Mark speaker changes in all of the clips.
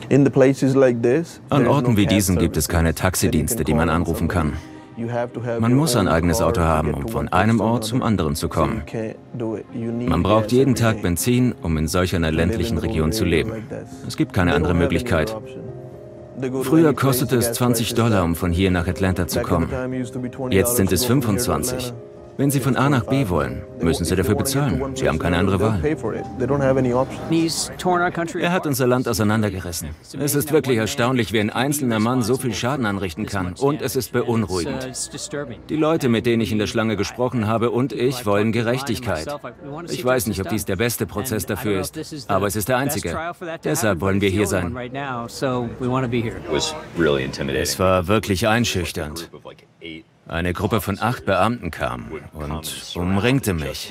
Speaker 1: An Orten wie diesen gibt es keine Taxidienste, die man anrufen kann. Man muss ein eigenes Auto haben, um von einem Ort zum anderen zu kommen. Man braucht jeden Tag Benzin, um in solch einer ländlichen Region zu leben. Es gibt keine andere Möglichkeit. Früher kostete es $20, um von hier nach Atlanta zu kommen. Jetzt sind es 25. Wenn Sie von A nach B wollen, müssen Sie dafür bezahlen. Sie haben keine andere Wahl. Er hat unser Land auseinandergerissen. Es ist wirklich erstaunlich, wie ein einzelner Mann so viel Schaden anrichten kann. Und es ist beunruhigend. Die Leute, mit denen ich in der Schlange gesprochen habe, und ich wollen Gerechtigkeit. Ich weiß nicht, ob dies der beste Prozess dafür ist, aber es ist der einzige. Deshalb wollen wir hier sein. Es war wirklich einschüchternd. Eine Gruppe von 8 Beamten kam und umringte mich.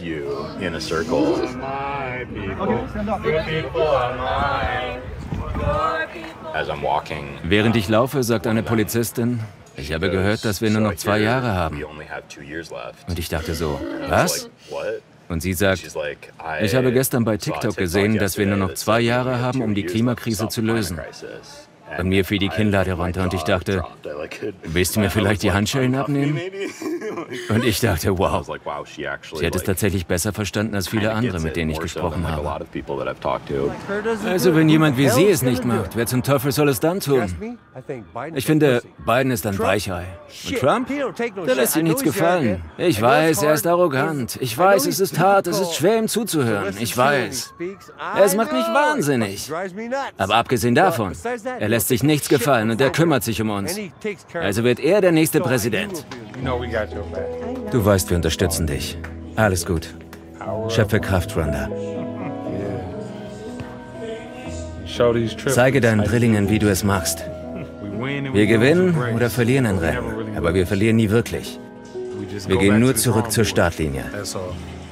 Speaker 1: Während ich laufe, sagt eine Polizistin, ich habe gehört, dass wir nur noch 2 Jahre haben. Und ich dachte so, was? Und sie sagt, ich habe gestern bei TikTok gesehen, dass wir nur noch 2 Jahre haben, um die Klimakrise zu lösen. Und mir fiel die Kinnlade runter und ich dachte, willst du mir vielleicht die Handschellen abnehmen? Und ich dachte, wow, sie hat es tatsächlich besser verstanden als viele andere, mit denen ich gesprochen habe. Also wenn jemand wie sie es nicht macht, wer zum Teufel soll es dann tun? Ich finde, Biden ist ein Weichei. Und Trump? Der lässt sich nichts gefallen. Ich weiß, er ist arrogant. Ich weiß, es ist hart, es ist schwer, ihm zuzuhören. Ich weiß. Es macht mich wahnsinnig. Aber abgesehen davon, er lässt sich nichts gefallen und er kümmert sich um uns. Also wird er der nächste Präsident. Du weißt, wir unterstützen dich. Alles gut. Schöpfe Kraft, Rhonda. Zeige deinen Drillingen, wie du es machst. Wir gewinnen oder verlieren ein Rennen, aber wir verlieren nie wirklich. Wir gehen nur zurück zur Startlinie.